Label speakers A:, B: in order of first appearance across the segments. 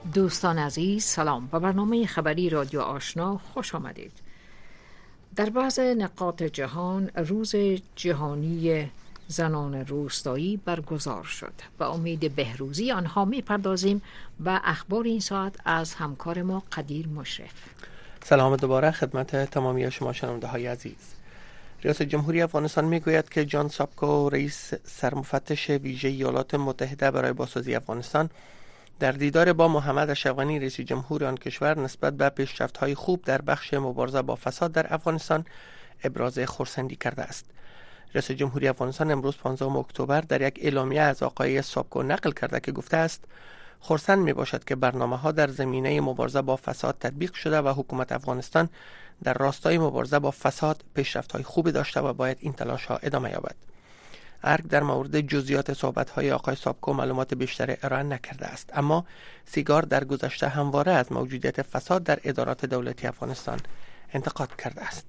A: دوستان عزیز سلام. به برنامه خبری رادیو آشنا خوش آمدید. در بعض نقاط جهان روز جهانی زنان روستایی برگزار شد. به امید بهروزی آنها می‌پردازیم و اخبار این ساعت از همکار ما قدیر مشرف.
B: سلام دوباره خدمت تمامی شما شنونده های عزیز. ریاست جمهوری افغانستان میگوید که جان سابکو رئیس سرمفتش ویژه ایالات متحده برای بازسازی افغانستان در دیدار با محمد اشرف غنی رئیس جمهور آن کشور نسبت به پیشرفت‌های خوب در بخش مبارزه با فساد در افغانستان ابراز خرسندی کرده است. رئیس جمهوری افغانستان امروز 15 اکتبر در یک اعلامیه از آقای سابکو نقل کرده که گفته است خرسند می باشد که برنامه‌ها در زمینه مبارزه با فساد تطبیق شده و حکومت افغانستان در راستای مبارزه با فساد پیشرفت‌های خوبی داشته و باید این تلاش‌ها ادامه یابد. ارگ در مورد جزئیات صحبت‌های آقای سابکو معلومات بیشتر ارائه نکرده است، اما سیگار در گذشته همواره از موجودیت فساد در ادارات دولتی افغانستان انتقاد کرده است.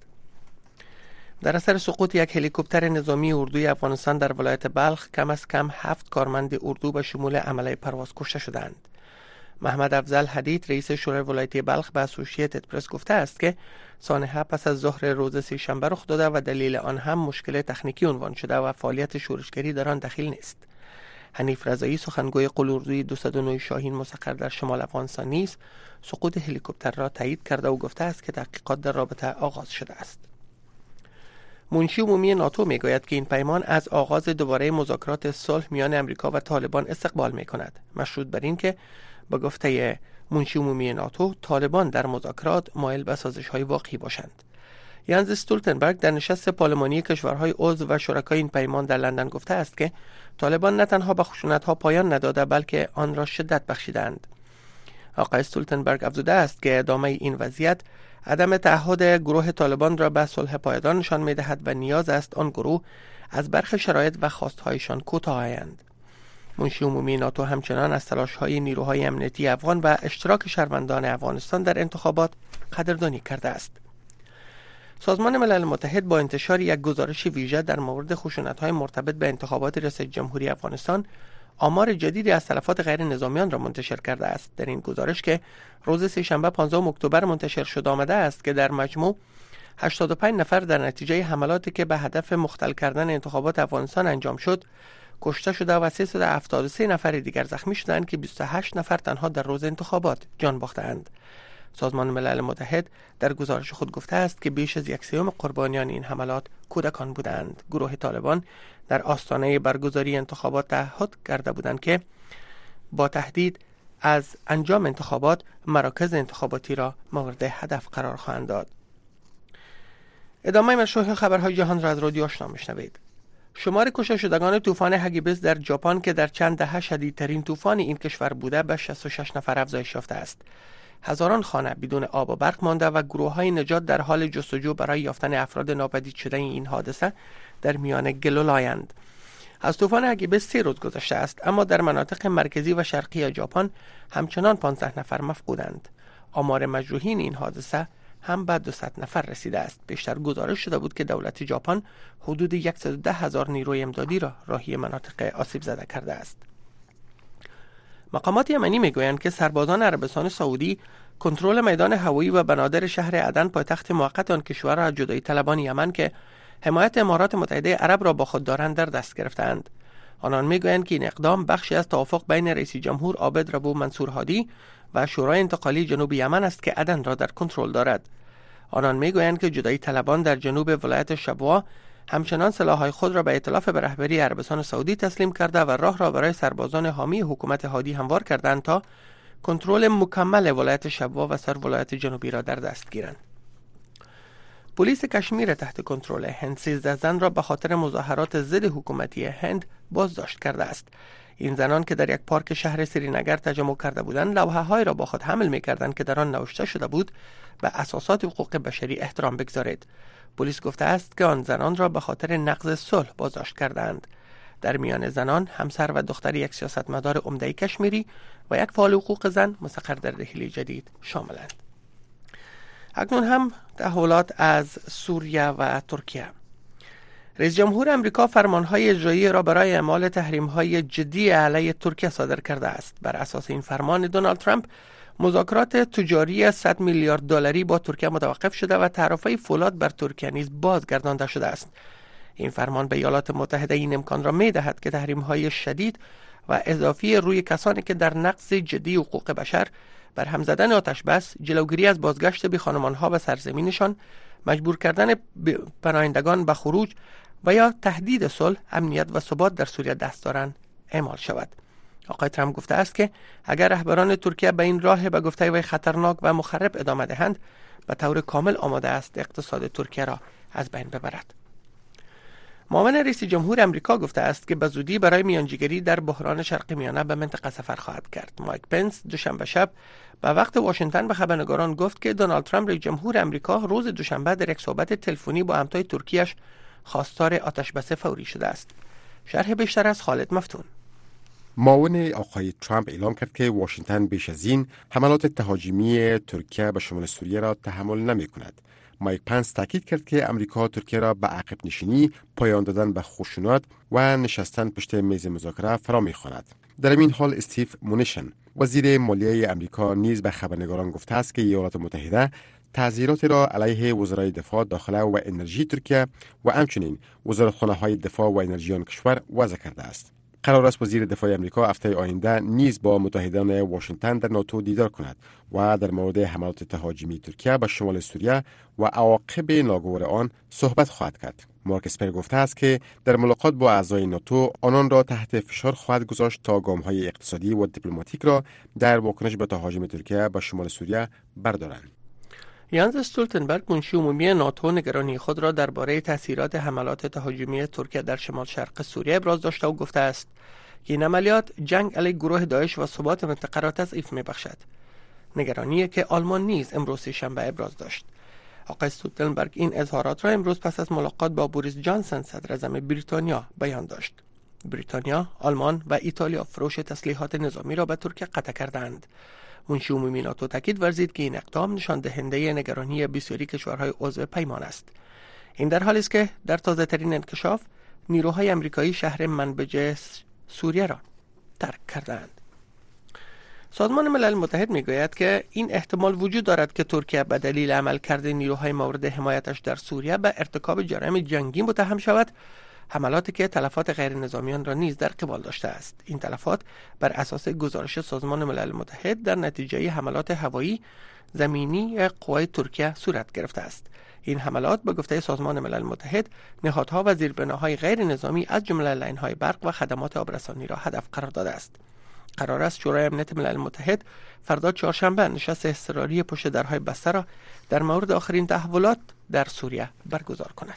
B: در اثر سقوط یک هلیکوپتر نظامی اردوی افغانستان در ولایت بلخ کم از کم 7 کارمند اردو به شمول عمله پرواز کشته شدند. محمد افضل حدید رئیس شورای ولایتی بلخ به اسوسییتد پرس گفته است که سانحه پس از ظهر روز سه‌شنبه رخ داده و دلیل آن هم مشکل تکنیکی عنوان شده و فعالیت شورشگری در آن دخیل نیست. حنیف رضایی سخنگوی قول اردوی 209 شاهین مسخر در شمال افغانستان نیز سقوط هلیکوپتر را تایید کرده و گفته است که تحقیقات در رابطه آغاز شده است. منشی عمومی ناتو میگوید که این پیمان از آغاز دوباره مذاکرات صلح میان امریکا و طالبان استقبال میکند، مشروط بر این که با گفته منشی عمومی ناتو طالبان در مذاکرات مایل به سازش‌های واقعی باشند. ینز استولتنبرگ در نشست پارلمانی کشورهای عضو و شرکای این پیمان در لندن گفته است که طالبان نه تنها به خشونت‌ها پایان نداده بلکه آن را شدت بخشیدند. آقای استولتنبرگ افزوده است که ادامه این وضعیت عدم تعهد گروه طالبان را به صلح پایدار نشان می‌دهد و نیاز است آن گروه از برخی شرایط و خواست‌هایشان کوتاه آیند. منشی عمومی ناتو همچنان از تلاش‌های نیروهای امنیتی افغان و اشتراک شهروندان افغانستان در انتخابات قدردانی کرده است. سازمان ملل متحد با انتشار یک گزارش ویژه در مورد خشونت‌های مرتبط به انتخابات ریاست جمهوری افغانستان آمار جدیدی از تلفات غیر نظامیان را منتشر کرده است. در این گزارش که روز سه‌شنبه 15 اکتبر منتشر شده آمده است که در مجموع 85 نفر در نتیجه حملاتی که به هدف مختل کردن انتخابات افغانستان انجام شد کشته شده و 373 نفر دیگر زخمی شدند که 28 نفر تنها در روز انتخابات جان باختند. سازمان ملل متحد در گزارش خود گفته است که بیش از 1/3 قربانیان این حملات کودکان بودند. گروه طالبان در آستانه برگزاری انتخابات تعهد کرده بودند که با تهدید از انجام انتخابات مراکز انتخاباتی را مورد هدف قرار خواهند داد. ادامه مشروع خبرهای جهان را از رادیو آشنا میشنوید. شمار کشته شدگان طوفان هاگیبیس در ژاپن که در چند دهه شدیدترین طوفان این کشور بوده به 66 نفر افزایش یافته است. هزاران خانه بدون آب و برق مانده و گروه‌های نجات در حال جستجو برای یافتن افراد ناپدید شده این حادثه در میان گلولایند. از طوفان هاگیبیس 3 روز گذشته است، اما در مناطق مرکزی و شرقی ژاپن همچنان 15 نفر مفقودند. آمار مجروحین این حادثه هم به 200 نفر رسیده است. بیشتر گزارش شده بود که دولت ژاپن حدود 110,000 نیروی امدادی را راهی مناطق آسیب زده کرده است. مقامات یمنی میگویند که سربازان عربستان سعودی کنترل میدان هوایی و بنادر شهر عدن پایتخت موقت آن کشور را از جدایی طلبان یمن که حمایت امارات متحده عرب را با خود دارند در دست گرفتند. آنان میگویند که این اقدام بخشی از توافق بین رئیس جمهور عابد ربو منصور هادی و شورای انتقالی جنوب یمن است که عدن را در کنترل دارد. آنان میگویند که جدایی طلبان در جنوب ولایت شبوه همچنان سلاح‌های خود را به ائتلاف به رهبری عربستان سعودی تسلیم کرده و راه را برای سربازان حامی حکومت هادی هموار کردند تا کنترل مکمل ولایت شبوه و سر ولایت جنوبی را در دست گیرند. پلیس کشمیر تحت کنترل هند 13 زن را به خاطر مظاهرات ضد حکومتی هند بازداشت کرده است. این زنان که در یک پارک شهر سرینگر تجمع کرده بودند، لوحه‌هایی را با خود حمل می‌کردند که در آن نوشته شده بود به اساسات حقوق بشری احترام بگذارید. پلیس گفته است که آن زنان را به خاطر نقض صلح بازداشت کردند. در میان زنان همسر و دختر یک سیاستمدار عمده کشمیری و یک فعال حقوق زن مستقر در دهلی جدید شاملند. اکنون هم تحولات از سوریه و ترکیه. رئیس جمهور امریکا فرمانهای اجرایی را برای اعمال تحریم‌های جدی علیه ترکیه صادر کرده است. بر اساس این فرمان دونالد ترامپ مذاکرات تجاری 100 میلیارد دلاری با ترکیه متوقف شده و تعرفه فولاد بر ترکیه نیز بازگردانده شده است. این فرمان به ایالات متحده این امکان را می‌دهد که تحریم‌های شدید و اضافی روی کسانی که در نقض جدی حقوق بشر، برهم زدن آتش بس، جلوگیری از بازگشت به خانمانها به سرزمینشان، مجبور کردن پناهندگان به خروج و یا تهدید صلح، امنیت و ثبات در سوریه دست دارند اعمال شود. آقای ترامپ گفته است که اگر رهبران ترکیه به این راه به گفته وی خطرناک و مخرب ادامه دهند، به طور کامل آماده است اقتصاد ترکیه را از بین ببرد. معاون رئیس جمهور امریکا گفته است که به زودی برای میانجیگری در بحران شرق میانه به منطقه سفر خواهد کرد. مایک پنس دوشنبه شب به وقت واشنگتن به خبرنگاران گفت که دونالد ترامپ رئیس جمهور امریکا روز دوشنبه در یک صحبت تلفنی با همتای ترکیه‌اش خواستار آتش‌بس فوری شده است. شرح بیشتر از خالد مفتون.
C: معاون آقای ترامپ اعلام کرد که واشنگتن بیش از این حملات تهاجمی ترکیه به شمال سوریه را تحمل نمی کند. مایک پنس تاکید کرد که امریکا ترکیه را به عقب نشینی، پایان دادن به خشونت و نشستن پشت میز مذاکره فرا می‌خواند. در این حال استیو مونیشن وزیر مالیه امریکا نیز به خبرنگاران گفته است که ایالات متحده تعزیرات را علیه وزرای دفاع داخله و انرژی ترکیه و همچنین وزارتخانه‌های دفاع و انرژی آن کشور وضع کرده است. قرار است وزیر دفاع امریکا هفته آینده نیز با متحدان واشنگتن در ناتو دیدار کند و در مورد حملات تهاجمی ترکیه به شمال سوریه و عواقب ناگوار آن صحبت خواهد کرد. مارک اسپر گفته است که در ملاقات با اعضای ناتو آنان را تحت فشار خواهد گذاشت تا گام‌های اقتصادی و دیپلماتیک را در واکنش به تهاجم ترکیه به شمال سوریه بردارند.
B: یانز استولتنبرگ منشی عمومی ناتو نگرانی خود را درباره تاثیرات حملات تهاجمی ترکیه در شمال شرق سوریه ابراز داشته و گفته است که این عملیات جنگ علیه گروه داعش و ثبات منطقه را تضعیف می‌بخشد. نگرانی که آلمان نیز امروز شنبه ابراز داشت. آقای استولتنبرگ این اظهارات را امروز پس از ملاقات با بوریس جانسن صدر اعظم بریتانیا بیان داشت. بریتانیا، آلمان و ایتالیا فروش تسلیحات نظامی را به ترکیه قطع کردند. منشی عمومی ناتو تاکید ورزید که این اقدام نشان دهنده نگرانی بسیاری کشورهای عضو پیمان است. این در حالی است که در تازه ترین انکشاف نیروهای امریکایی شهر منبج سوریه را ترک کردند. سازمان ملل متحد میگوید که این احتمال وجود دارد که ترکیه به دلیل عملکرد نیروهای مورد حمایتش در سوریه به ارتکاب جرایم جنگی متهم شود، حملاتی که تلفات غیر نظامیان را نیز در قبال داشته است. این تلفات بر اساس گزارش سازمان ملل متحد در نتیجه حملات هوایی زمینی قوای ترکیه صورت گرفته است. این حملات به گفته سازمان ملل متحد نهادها و زیربناهای غیر نظامی از جمله لاین‌های برق و خدمات آبرسانی را هدف قرار داده است. قرار است شورای امنیت ملل متحد فردا چهارشنبه نشست اضطراری پشت درهای بسته را در مورد آخرین تحولات در سوریه برگزار کند.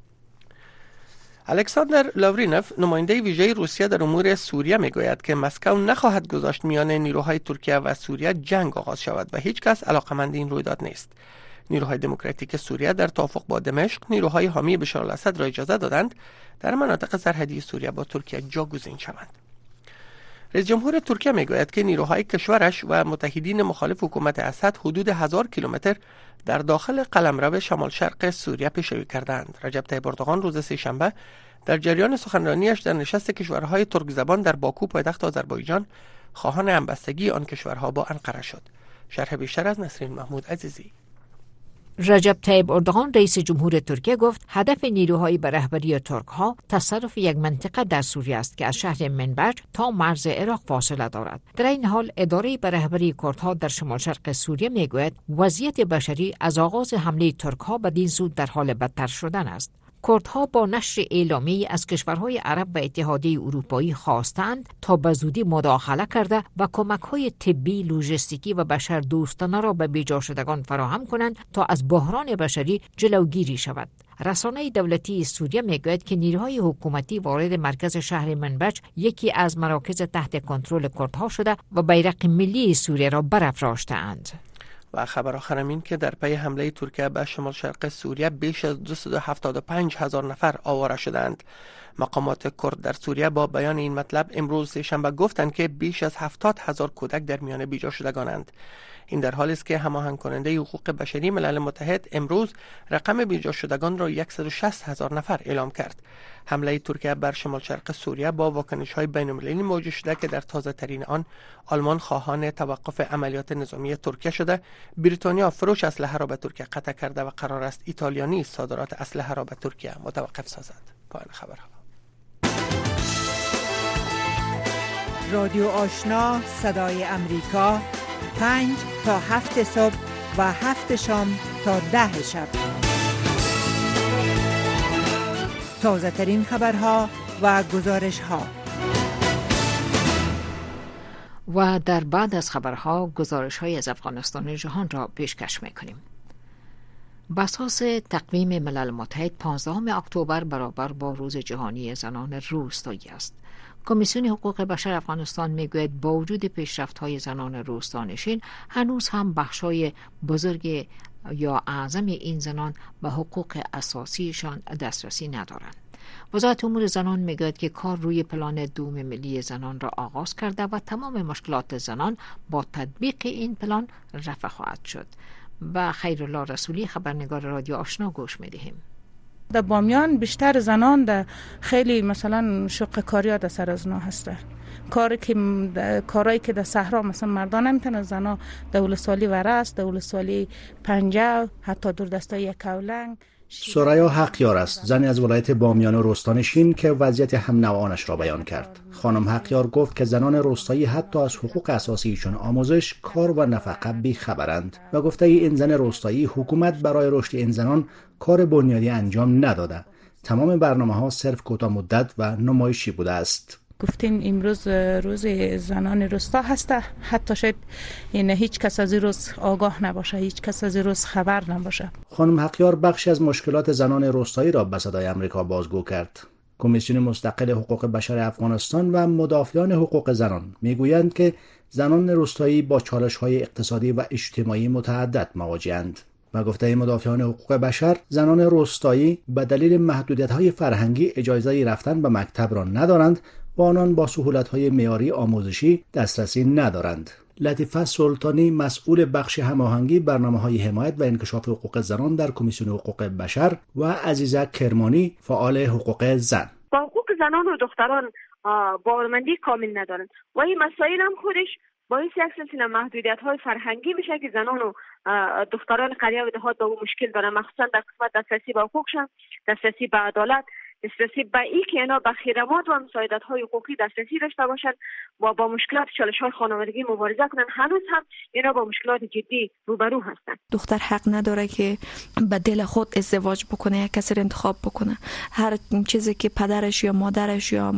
B: الکساندر لاورینوف نماینده ویژه روسیه در امور سوریه میگوید که مسکو نخواهد گذاشت میان نیروهای ترکیه و سوریه جنگ آغاز شود و هیچ کس علاقمند این رویداد نیست. نیروهای دموکراتیک سوریه در توافق با دمشق نیروهای حامی بشار الاسد را اجازه دادند در مناطق سرحدی سوریه با ترکیه جاگزین شوند. رئیس جمهور ترکیه میگوید که نیروهای کشورش و متحدین مخالف حکومت اسد حدود 1000 کیلومتر در داخل قلمرو شمال شرق سوریه پیشروی کردند. رجب طیب اردوغان روز سه‌شنبه در جریان سخنرانیش در نشست کشورهای ترک زبان در باکو پایتخت آذربایجان خواهان همبستگی آن کشورها با انقره شد. شرح بیشتر از نسرین محمود عزیزی.
A: رجب طیب اردوغان رئیس جمهور ترکیه گفت هدف نیروهای به رهبری ترک‌ها تصرف یک منطقه در سوریه است که از شهر منبج تا مرز عراق فاصله دارد. در این حال اداره به رهبری کردها در شمال شرق سوریه میگوید وضعیت بشری از آغاز حمله ترک‌ها بدین سو در حال بدتر شدن است. کردها با نشر اعلامی از کشورهای عرب و اتحادیه اروپایی خواستند تا به زودی مداخله کرده و کمک‌های طبی، لوجستیکی و بشردوستانه را به بیجا شدگان فراهم کنند تا از بحران بشری جلوگیری شود. رسانه دولتی سوریه میگوید که نیروهای حکومتی وارد مرکز شهر منبج، یکی از مراکز تحت کنترل کردها شده و بیرق ملی سوریه را برافراشته‌اند.
B: و خبر آخرم این که در پی حمله ترکیه به شمال شرق سوریه بیش از 275,000 نفر آواره شدند مقامات کرد در سوریه با بیان این مطلب امروز سه‌شنبه گفتند که بیش از 70,000 کودک در میان بیجا شدگانند. این در حالی است که هماهنگ کننده حقوق بشری ملل متحد امروز رقم بیجا شدگان را 160,000 نفر اعلام کرد. حمله ترکیه بر شمال شرق سوریه با واکنش‌های بین‌المللی موجب شده که در تازه ترین آن آلمان خواهان توقف عملیات نظامی ترکیه شده. بریتانیا فروش اسلحه را به ترکیه قطع کرده و قرار است ایتالیا نیز صادرات اسلحه را به ترکیه متوقف سازد. پایان خبرها.
D: رادیو آشنا صدای امریکا 5 تا 7 صبح و 7 شام تا 10 شب. تازه ترین خبرها و گزارش ها.
A: و در بعد از خبرها گزارش های از افغانستان جهان را پیشکش میکنیم. بر اساس تقویم ملل متحد 15 اکتبر برابر با روز جهانی زنان روستایی است. کمیسیون حقوق بشر افغانستان میگوید با وجود پیشرفت‌های زنان روستانشین هنوز هم بخشای بزرگ یا اعظم این زنان به حقوق اساسیشان دسترسی ندارند. وزارت امور زنان میگوید که کار روی پلان دوم ملی زنان را آغاز کرده و تمام مشکلات زنان با تطبیق این پلان رفع خواهد شد. با خیرالله رسولی خبرنگار رادیو آشنا گوش میدهیم.
E: در بامیان بیشتر زنان در خیلی مثلا شق کاریا در سر از نا هسته. کارایی که در صحرا مثلا مردان نمیتونن، زنا در ولسوالی ورس، در ولسوالی پنجه، حتی دور دستای کولنگ.
F: سریا حقیار است، زنی از ولایت بامیان و روستانشین که وضعیت هم نوعانش را بیان کرد. خانم حقیار گفت که زنان روستایی حتی از حقوق اساسیشون آموزش، کار و نفقه بی خبرند و گفته این زن روستایی حکومت برای رشد این زنان کار بنیادی انجام نداده. تمام برنامه‌ها صرف کوتاه مدت و نمایشی بوده است.
E: گفتین امروز روز زنان روستا هسته، حتی شاید هیچ کس از این روز آگاه نباشه، هیچ کس از این روز خبر نباشه.
F: خانم حقیار بخشی از مشکلات زنان روستایی را به صدای امریکا بازگو کرد. کمیسیون مستقل حقوق بشر افغانستان و مدافعان حقوق زنان میگویند که زنان روستایی با چالش‌های اقتصادی و اجتماعی متعدد مواجه‌اند. و گفته مدافعان حقوق بشر زنان روستایی به دلیل محدودیت‌های فرهنگی اجازه رفتن به مکتب را ندارند و آنان با سهولت‌های معیاری آموزشی دسترسی ندارند. لطیفه سلطانی مسئول بخش هماهنگی برنامه‌های حمایت و انکشاف حقوق زنان در کمیسیون حقوق بشر و عزیزه کرمانی فعال حقوق زن.
G: با حقوق زنان و دختران باورمندی کامل ندارند و این مسائل هم خودش باعث یک سلسله محدودیت‌های فرهنگی میشه که زنان و دختران قریه و دهات با مشکل دارن، مخصوصا در قسمت دسترسی به حقوقشان، دسترسی به عدالت، دسترسی به این که اینا به خدمات و مساعدت‌های حقوقی دسترسی داشته باشند و با مشکلات چالش‌های خانوادگی مبارزه کنند. هنوز هم اینا با مشکلات جدی روبرو هستند.
H: دختر حق نداره که به دل خود ازدواج بکنه، یک کسی رو انتخاب بکنه. هر چیزی که پدرش یا مادرش یا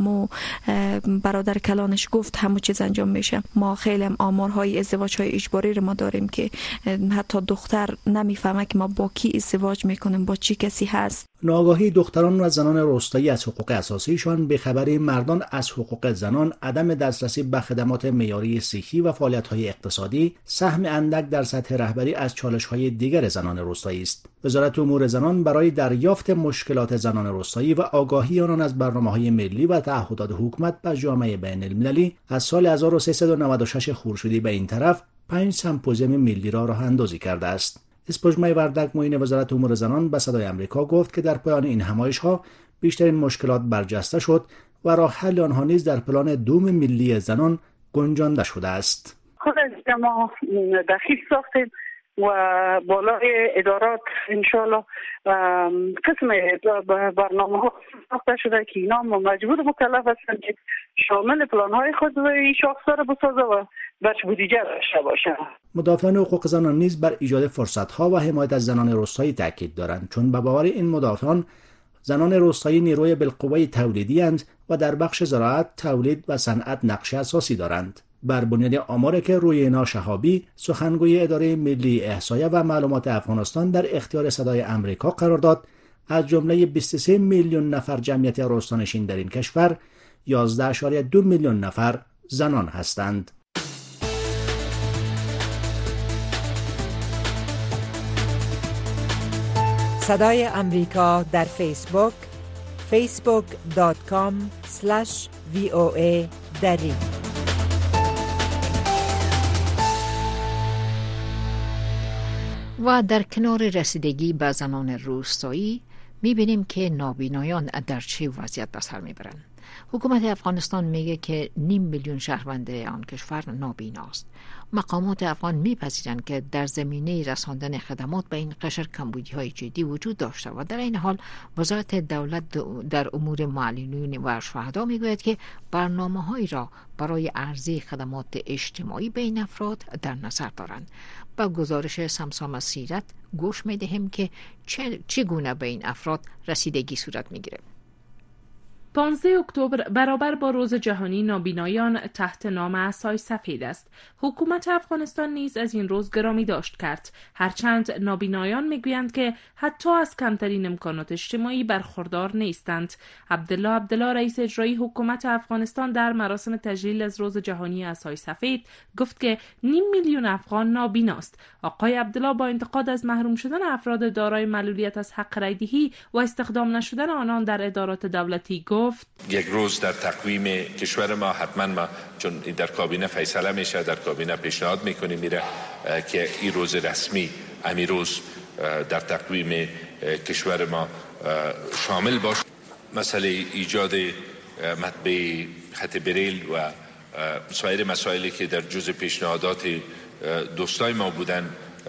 H: برادر کلانش گفت همون چیز انجام میشه. ما خیلی هم آمارهای ازدواج‌های اجباری رو ما داریم که حتی دختر نمیفهمه که ما با کی ازدواج میکنیم، با چی کسی هست.
F: ناآگاهی دختران و زنان روستایی از حقوق اساسیشان، بی‌خبری مردان از حقوق زنان، عدم دسترسی به خدمات معیاری صحی و فعالیت‌های اقتصادی، سهم اندک در سطح رهبری از چالش‌های دیگر زنان روستایی است. وزارت امور زنان برای دریافت مشکلات زنان روستایی و آگاهی آنان از برنامه‌های ملی و تعهدات حکومت به جامعه بین‌المللی از سال 1396 خورشیدی به این طرف 5 سمپوزیوم ملی را راه اندازی کرده است. اسپوجمای وردک معین وزارت امور زنان به صدای امریکا گفت که در پایان این همایش‌ها بیشترین مشکلات برجسته شد و راه حل آنها نیز در پلان دوم ملی زنان گنجانده شده است.
I: خود از ما دقیق ساختیم و بالای ادارات انشالله قسم برنامه ها ساخته شده که اینا مجبور مکلف هستند که شامل پلان های خود و این شاخص‌ها را بسازه و بچ بودجه داشته باشه.
F: مدافعان حقوق زنان نیز بر ایجاد فرصت‌ها و حمایت از زنان روستایی تاکید دارند، چون به باور این مدافعان زنان روستایی نیروی بالقوه تولیدی اند و در بخش زراعت، تولید و صنعت نقش اساسی دارند. بر بنیاد آماری که روینا شهابی، سخنگوی اداره ملی احصایه و معلومات افغانستان در اختیار صدای امریکا قرار داد، از جمله 23 میلیون نفر جمعیت روستانشین در این کشور 11.2 میلیون نفر زنان هستند.
D: صدای امریکا در فیسبوک، facebook.com/VOA دری.
A: و در کنار رسیدگی به زنان روستایی می‌بینیم که نابینایان در چه وضعیت به سر میبرند. حکومت افغانستان میگه که 5 میلیون شهروند آن کشور نابیناست. مقامات افغان میپذیرند که در زمینه رساندن خدمات به این قشر کمبودی‌های جدی وجود داشته و در این حال وزارت دولت در امور معلولین و شهدا میگوید که برنامه‌هایی را برای عرضه خدمات اجتماعی به این افراد در نظر دارند. با گزارش سمسام سیرت گوش میدهیم که چگونه به این افراد رسیدگی صورت میگیره.
J: 15 اکتبر برابر با روز جهانی نابینایان تحت نام عصای سفید است. حکومت افغانستان نیز از این روز گرامی داشت کرد. هرچند نابینایان میگویند که حتی از کمترین امکانات اجتماعی برخوردار نیستند. عبدالله رئیس اجرایی حکومت افغانستان در مراسم تجلیل از روز جهانی عصای سفید گفت که 5 میلیون افغان نابیناست. آقای عبدالله با انتقاد از محروم شدن افراد دارای معلولیت از حق رایدهی و استخدام نشدن آنان در ادارات دولتی گفت
K: یک روز در تقویم کشور ما حتما ما چون در کابینه فیصله میشه، در کابینه پیشنهاد میکنیم میره که این روز رسمی امی روز در تقویم کشور ما شامل باشه. مسئله ایجاد مطبع خط بریل و سایر مسائلی که در جزء پیشنهادات دوستای ما بودن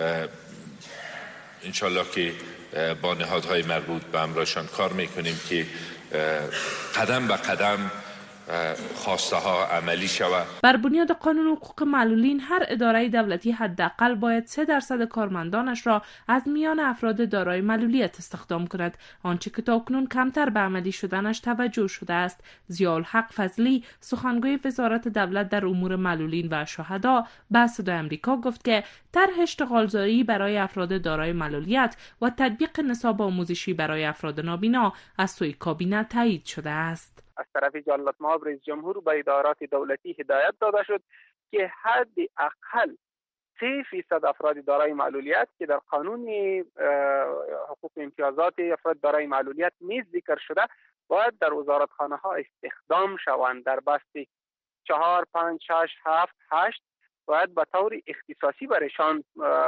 K: انشالله که با نهادهای مربوط به امرشان کار میکنیم که قدم به قدم خواسته ها عملی شود.
J: بر بنیاد قانون حقوق معلولین هر اداره دولتی حداقل باید 3% کارمندانش را از میان افراد دارای معلولیت استخدام کند، آنچه که تاکنون کمتر به عملی شدنش توجه شده است. ضیاءالحق فضلی سخنگوی وزارت دولت در امور معلولین و شهدا به صدای آمریکا گفت که طرح اشتغالزایی برای افراد دارای معلولیت و تطبیق نصاب آموزشی برای افراد نابینا از سوی کابینه تایید شده است.
L: از طرف جلالت مآب رئیس جمهور به ادارات دولتی هدایت داده شد که حداقل 3% افراد دارای معلولیت که در قانون حقوق امتیازات افراد دارای معلولیت نیز ذکر شده باید در وزارتخانه ها استخدام شوند. در بسته 4 5 6 7 8 باید به طور اختصاصی برایشان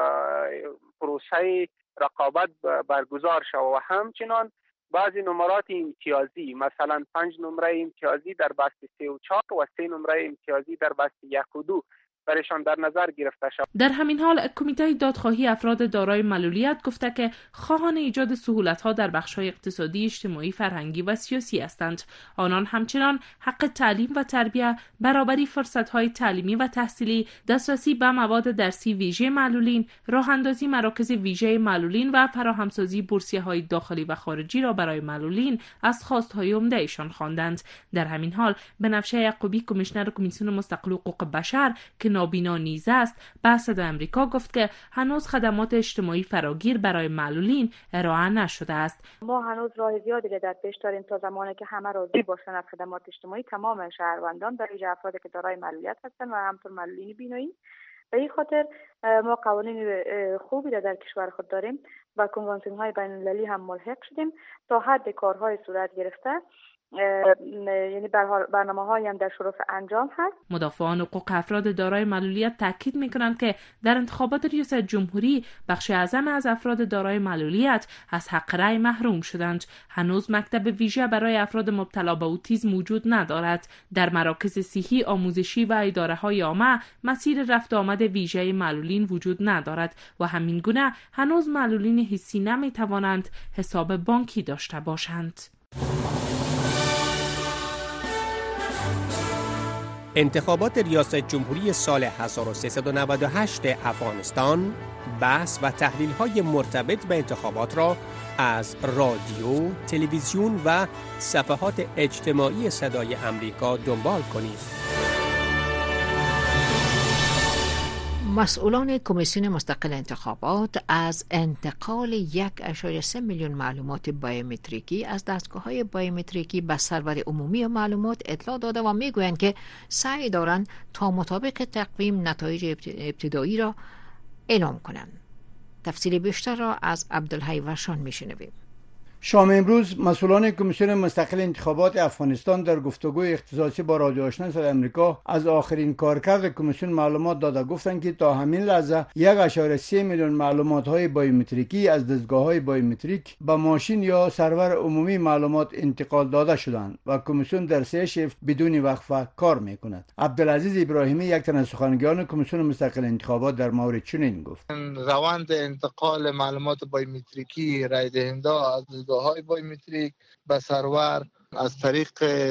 L: پروسه رقابت برگزار شود و همچنان بعضی نمرات امتیازی مثلا 5 نمره امتیازی در بسته 3 و 4 و 3 نمره امتیازی در بسته 1 و 2 برایشان در نظر گرفته شد.
J: در همین حال کمیته دادخواهی افراد دارای معلولیت گفته که خواهان ایجاد سهولت‌ها در بخش‌های اقتصادی، اجتماعی، فرهنگی و سیاسی هستند. آنان همچنان حق تعلیم و تربیت، برابری فرصت‌های تعلیمی و تحصیلی، دسترسی به مواد درسی ویژه معلولین، راه‌اندازی مراکز ویژه معلولین و فراهمسازی بورسیه‌های داخلی و خارجی را برای معلولین از خواست‌های عمده ایشان خواندند. در همین حال بنفشه یعقوبی کمیشنر کمیسیون مستقل حقوق بشر که نابینا نیز است به صدای آمریکا گفت که هنوز خدمات اجتماعی فراگیر برای معلولین ارائه نشده است.
M: ما هنوز راه زیادی را در پیش داریم تا زمانی که همه راضی باشند از خدمات اجتماعی تمام شهروندان در ویژه افرادی که دارای معلولیت هستند و همطور معلولین بینایی. به این خاطر ما قوانین خوبی را در کشور خود داریم و کنوانسیون های بین المللی هم ملحق شدیم تا حد کارهای صورت گرفته، یعنی برنامه‌هایی هم در شرف انجام هست.
J: مدافعان حقوق افراد دارای معلولیت تاکید می‌کنند که در انتخابات ریاست جمهوری بخش اعظم از افراد دارای معلولیت از حق رأی محروم شدند. هنوز مکتب ویژه برای افراد مبتلا به اوتیسم وجود ندارد. در مراکز صحی، آموزشی و اداره‌های عامه مسیر رفت آمد ویژه معلولین وجود ندارد و همین گونه هنوز معلولین حسی نمی‌توانند حساب بانکی داشته باشند.
N: انتخابات ریاست جمهوری سال 1398 افغانستان بحث و تحلیل‌های مرتبط به انتخابات را از رادیو، تلویزیون و صفحات اجتماعی صدای آمریکا دنبال کنید.
A: مسئولان کمیسیون مستقل انتخابات از انتقال 1.3 میلیون معلومات بایومتریکی از دستگاه‌های بایومتریکی به سرور عمومی معلومات اطلاع داده و میگویند که سعی دارند تا مطابق تقویم نتایج ابتدایی را اعلام کنند. تفصیل بیشتر را از عبدالحی ورشان میشنویم.
O: شام امروز مسئولان کمیسیون مستقل انتخابات افغانستان در گفتگوی اختصاصی با رادیو آشنا صدای آمریکا از آخرین کارکرد کمیسیون معلومات داده. گفتند که تا همین لحظه 1.3 میلیون معلومات‌های بایومتریکی از دستگاه‌های بایومتریک به ماشین یا سرور عمومی معلومات انتقال داده شدند و کمیسیون در 3 شیفت بدون وقفه کار می‌کند. عبدالعزیز ابراهیمی، یک تن از سخنگویان کمیسیون مستقل انتخابات، در مورد چنین گفت:
P: روند انتقال معلومات بایومتریکی رای دهنده از دستگاه‌های بایومتریک به سرور از طریق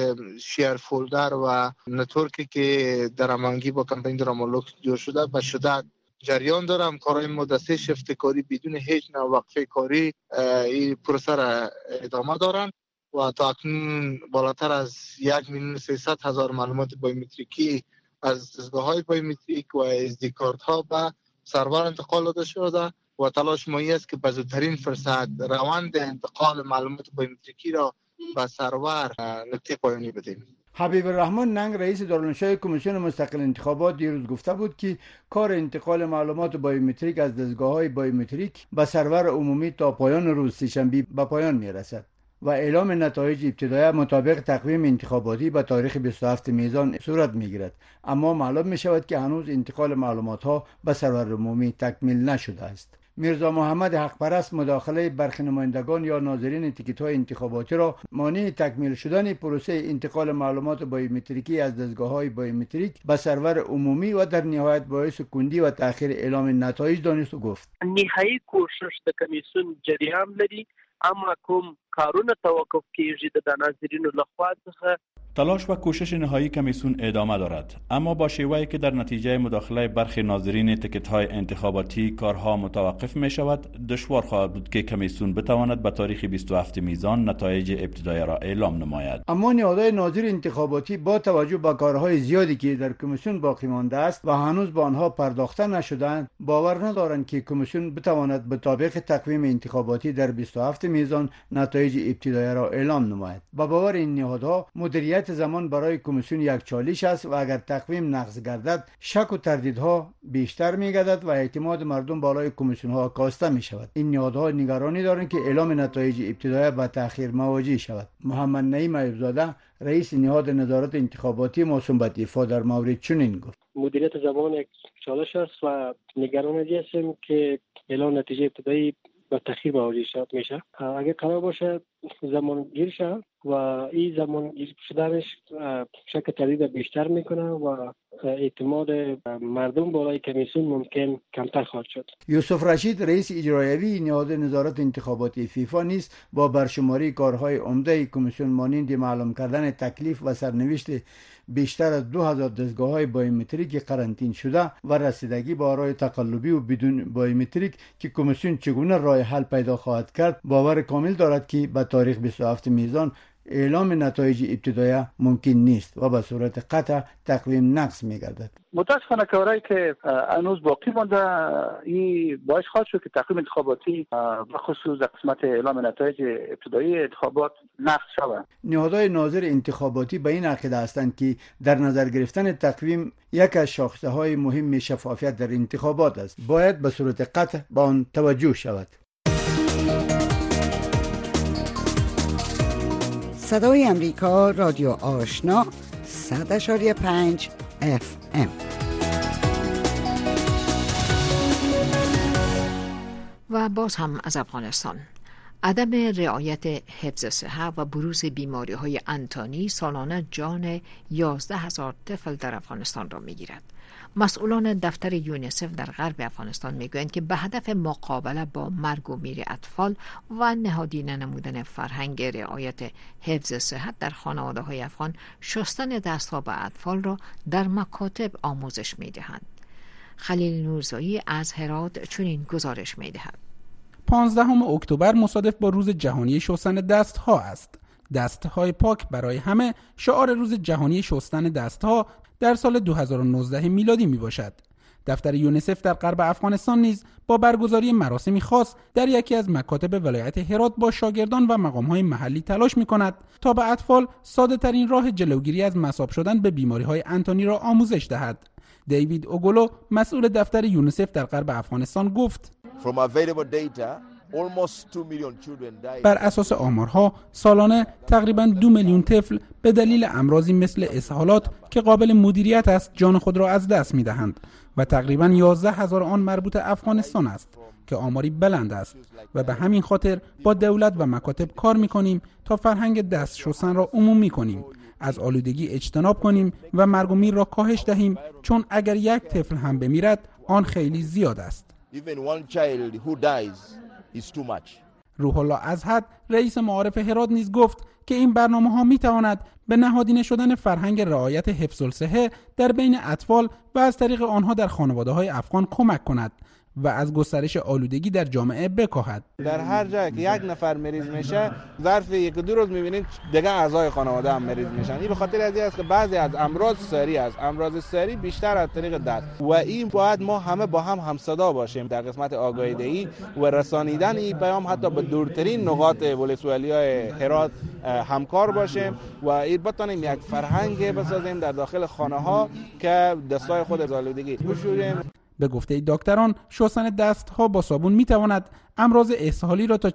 P: شیر فولدر و نتورکی که در هماهنگی با کمپین درامالوکس جور شده به شدت جریان دارم. کارهای ما 3 شیفت کاری بدون هیچ نوع وقفه کاری این پروسه را ادامه دارند و تا اکنون بالاتر از 1,300,000 معلومات بایومتریکی از دستگاه‌های بایومتریک و SD کارت‌ها به سرور انتقال داده شده و تلاش ما است که به زودترین فرصت روند انتقال معلومات بایومتریکی را به سرور نقطه پایانی بدیم.
O: حبیب الرحمن ننگ، رئیس دارالانشای کمیسیون مستقل انتخابات، دیروز گفته بود که کار انتقال معلومات بایومتریک از دستگاه‌های بایومتریک به سرور عمومی تا پایان روز سه‌شنبه به پایان می‌رسد و اعلام نتایج ابتدایی مطابق تقویم انتخاباتی به تاریخ 27 میزان صورت می‌گیرد. اما معلوم می‌شود که هنوز انتقال معلومات‌ها به سرور عمومی تکمیل نشده است. میرزا محمد حقپرست مداخله برخی نمایندگان یا ناظرین تیکت‌های انتخاباتی را مانع تکمیل شدن پروسه انتقال معلومات بایومتریکی از دستگاه‌های بایومتریک به سرور عمومی و در نهایت باعث کندی و تأخیر اعلام نتایج دانست و گفت:
Q: نهایی کوشش د کمیسیون جریان لري، اما کوم کارونه توقف کیږي د ناظرینو لخوا څخه.
R: تلاش و کوشش نهایی کمیسیون ادامه دارد، اما با شیوهی که در نتیجه مداخله برخی ناظرین تیکت‌های انتخاباتی کارها متوقف می شود، دشوار خواهد بود که کمیسیون بتواند به تاریخ 27 میزان نتایج ابتدایی را اعلام نماید.
O: اما نهادهای ناظر انتخاباتی با توجه به کارهای زیادی که در کمیسیون باقی مانده است و هنوز به آنها پرداخته نشده‌اند، باور ندارند که کمیسیون بتواند به طابق تقویم انتخاباتی در 27 میزان نتایج ابتدایی را اعلام نماید. با باور این نهادها مدیریت زمان برای کمیسیون یک چالش است و اگر تقویم نقض گردد شک و تردیدها بیشتر می‌گردد و اعتماد مردم بالای کمیسیون‌ها کاسته می‌شود. این نهادها نگرانی دارند که اعلام نتایج ابتدایی به تأخیر مواجه شود. محمد نعیم ایوب‌زاده، رئیس نهاد نظارت انتخاباتی موسوم به دفاع، در مورد چنین گفت:
S: مدیریت زمان یک چالش است و نگران هستیم که اعلام نتیجه ابتدایی به تأخیر مواجه میشه. اگر قرار باشه زمان گیر شه و این زمان گیر شدنش شک تردید بیشتر میکنه و اعتماد مردم بالای کمیسیون ممکن کمتر خواهد شد.
O: یوسف رشید، رئیس اجرایی نهاد نظارت انتخاباتی فیفا، نیز با برشماری کارهای عمده کمیسیون مانند معلوم کردن تکلیف و سرنوشت بیشتر از 2000 دستگاه‌های بایومتریک قرنطین شده و رسیدگی به آرای تقلبی و بدون بایومتریک که کمیسیون چگونه راه حل پیدا خواهد کرد، باور کامل دارد که به تاریخ 27 میزان اعلام نتایج ابتدایی ممکن نیست و به صورت قطع تقویم نقص می‌گردد.
T: متاسفانه کارهایی که هنوز باقی مانده این باعث خواهد شد که تقویم انتخاباتی به خصوص در قسمت اعلام نتایج ابتدایی انتخابات نقض شود.
O: نهادهای ناظر انتخاباتی به این عقیده هستند که در نظر گرفتن تقویم یک از شاخصه‌های مهم شفافیت در انتخابات است. باید به صورت قطع به آن توجه شود.
U: صدای امریکا، رادیو آشنا، 100.5 FM.
A: و باز هم از افغانستان. عدم رعایت حفظ صحت و بروز بیماری‌های انتانی سالانه جان 11,000 طفل در افغانستان را می‌گیرد. مسئولان دفتر یونیسف در غرب افغانستان میگویند که به هدف مقابله با مرگ و میر اطفال و نهادینه نمودن فرهنگ رعایت حفظ صحت در خانواده‌های افغان، شستن دست‌ها به اطفال را در مکاتب آموزش می‌دهند. خلیل نورزایی از هرات چنین گزارش می‌دهد.
V: 15 اکتبر مصادف با روز جهانی شستن دست‌ها است. دست‌های پاک برای همه شعار روز جهانی شستن دست‌ها در سال 2019 میلادی می باشد. دفتر یونیسف در غرب افغانستان نیز با برگزاری مراسمی خاص در یکی از مکاتب ولایت هرات با شاگردان و مقام‌های محلی تلاش می‌کند تا به اطفال ساده‌ترین راه جلوگیری از مصاب شدن به بیماری‌های انتانی را آموزش دهد. دیوید اوگولو، مسئول دفتر یونیسف در غرب افغانستان، گفت:
W: From available data,
V: بر اساس آمارها سالانه تقریباً 2 میلیون طفل به دلیل امراضی مثل اسهالات که قابل مدیریت است جان خود را از دست می‌دهند و تقریباً 11,000 آن مربوط افغانستان است که آماری بلند است و به همین خاطر با دولت و مکاتب کار می‌کنیم تا فرهنگ دست شستن را عمومی کنیم، از آلودگی اجتناب کنیم و مرگ و میر را کاهش دهیم، چون اگر یک طفل هم بمیرد آن خیلی زیاد است. روح الله ازهد رئیس معارف هرات نیز گفت که این برنامه‌ها می‌تواند به نهادینه شدن فرهنگ رعایت حفظ الصحه در بین اطفال و از طریق آنها در خانواده‌های افغان کمک کند و از گسترش آلودگی در جامعه بکاهد.
B: در هر جا که یک نفر مریض میشه ظرف 1-2 روز می‌بینید دیگه اعضای خانواده هم مریض میشن. این به خاطر از این است که بعضی از امراض سری است. امراض سری بیشتر از طریق دست و این باید ما همه با هم همصدا باشیم در قسمت آگاهی دهی و رسانیدن این پیام حتی به دورترین نقاط ولسوالی‌های هرات همکار باشیم و این بتونیم یک فرهنگ بسازیم در داخل خانه‌ها که دستای خود از آلودگی بشوریم.
V: به گفته دکتران شستن دستها با صابون میتواند امراض اسهالی را تا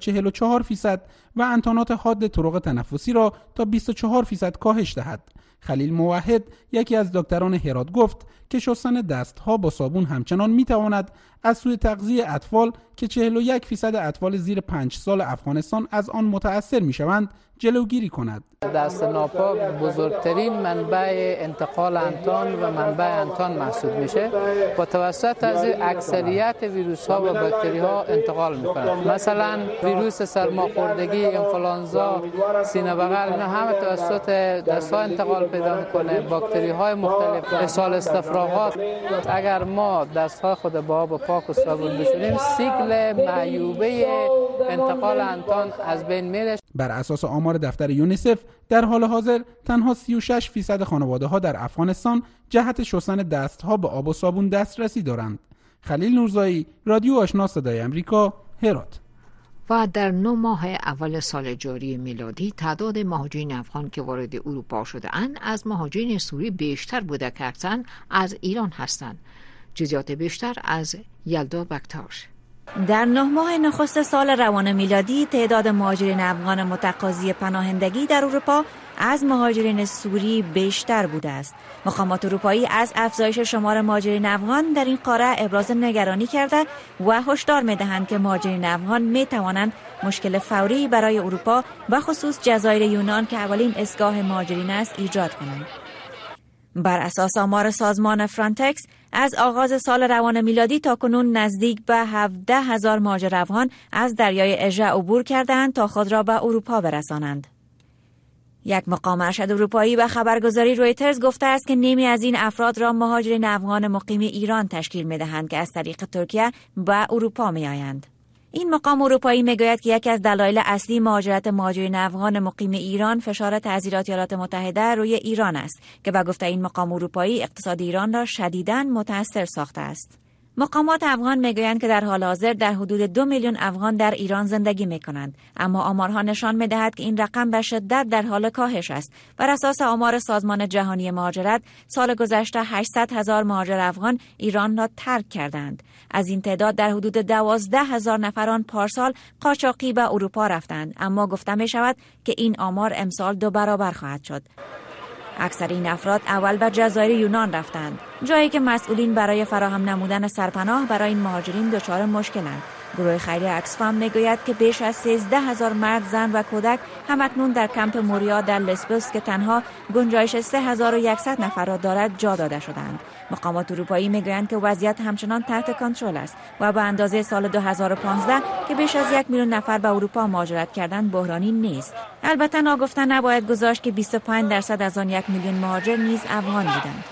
V: 44% و انتانات حاد طرق تنفسی را تا 24% کاهش دهد. خلیل موحد یکی از دکتران هرات گفت که شستن دستها با صابون همچنان میتواند از سوء تغذیه اطفال که 41% اطفال زیر 5 سال افغانستان از آن متأثر میشوند جلوگیری کند.
C: دست ناپاک بزرگترین منبع انتقال انتان و منبع انتان محسوب میشه و توسط از اکثریت ویروس ها و باکتری ها انتقال میکنند. مثلا ویروس سرماخوردگی، انفلانزا، سینه بغل، اینا همه توسط دست ها انتقال پیدا میکنه. باکتری های مختلف، اسهال استفراغات. اگر ما دست های خود با آب پاک و صابون بشوریم سیکل معیوبه انتقال انتان از بین میره.
V: بر اساس آمار دفتر یونیسف در حال حاضر تنها 36% خانواده ها در افغانستان جهت شستن دستها به آب و صابون دسترسی دارند. خلیل نورزایی، رادیو آشنا صدای امریکا، هرات.
A: و در 9 ماه اول سال جاری میلادی تعداد مهاجرین افغان که وارد اروپا شده اند از مهاجرین سوری بیشتر بوده که اکثراً از ایران هستند. جزئیات بیشتر از یلدا بکتاش.
W: در 9 ماه نخست سال روان میلادی تعداد مهاجرین افغان متقاضی پناهندگی در اروپا از مهاجرین سوری بیشتر بوده است. مقامات اروپایی از افزایش شمار مهاجرین افغان در این قاره ابراز نگرانی کرده و هشدار می‌دهند که مهاجرین افغان می‌توانند مشکل فوری برای اروپا و خصوص جزایر یونان که اولین اسگاه مهاجرین است ایجاد کنند. بر اساس آمار سازمان فرانتکس از آغاز سال روان میلادی تا کنون نزدیک به 17,000 مهاجر افغان از دریای اژه عبور کردند تا خود را به اروپا برسانند. یک مقام ارشد اروپایی به خبرگزاری رویترز گفته است که نیمی از این افراد را مهاجرین افغان مقیم ایران تشکیل می‌دهند که از طریق ترکیه به اروپا می‌آیند. این مقام اروپایی میگوید که یکی از دلایل اصلی مهاجرت مهاجرین افغان مقیم ایران فشار تعزیرات ایالات متحده روی ایران است که به گفته این مقام اروپایی اقتصاد ایران را شدیداً متأثر ساخته است. مقامات افغان میگویند که در حال حاضر در حدود 2 میلیون افغان در ایران زندگی میکنند، اما آمارها نشان میدهد که این رقم به شدت در حال کاهش است. بر اساس آمار سازمان جهانی مهاجرت سال گذشته 800,000 مهاجر افغان ایران را ترک کردند. از این تعداد در حدود 12,000 نفران پارسال قاچاقی به اروپا رفتند، اما گفته می شود که این آمار امسال 2 برابر خواهد شد. اکثر این افراد اول به جزایر یونان رفتند، جایی که مسئولین برای فراهم نمودن سرپناه برای این مهاجرین دچار مشکلند. گروه خیریه اکسفام میگوید که بیش از 13,000 مرد، زن و کودک همکنون در کمپ موریا در لسبوس که تنها گنجایش 3,100 نفر را دارد جا داده شدند. مقامات اروپایی میگویند که وضعیت همچنان تحت کنترل است و به اندازه سال 2015 که بیش از 1 میلیون نفر به اروپا مهاجرت کردند بحرانی نیست. البته ناگفته نباید گذاشت که 25% از آن 1 میلیون مهاجر نیز افغان بودند.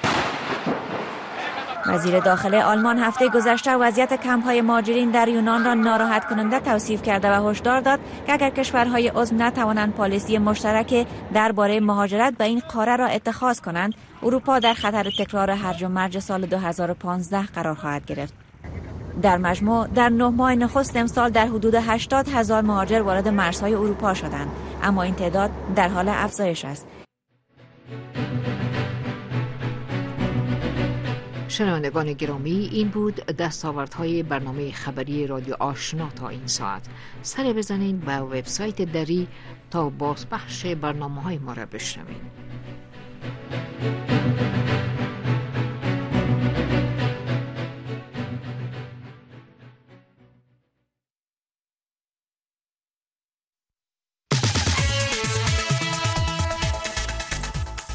W: وزیر داخله آلمان هفته گذشته وضعیت کمپ‌های مهاجرین در یونان را ناراحت کننده توصیف کرده و هشدار داد که اگر کشورهای عضو نتوانند پالیسی مشترک درباره مهاجرت به این قاره را اتخاذ کنند، اروپا در خطر تکرار هرج و مرج سال 2015 قرار خواهد گرفت. در مجموع در 9 ماه نخست امسال در حدود 80,000 مهاجر وارد مرزهای اروپا شدند، اما این تعداد در حال افزایش است.
A: شنوندگان گرامی، این بود دستاوردهای برنامه خبری رادیو آشنا تا این ساعت. سر بزنین به وبسایت دری تا بازپخش برنامه‌های ما را بشنوین.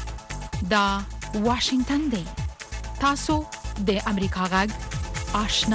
E: دا واشنگتن دی تاسو د امریکا غږ آشنا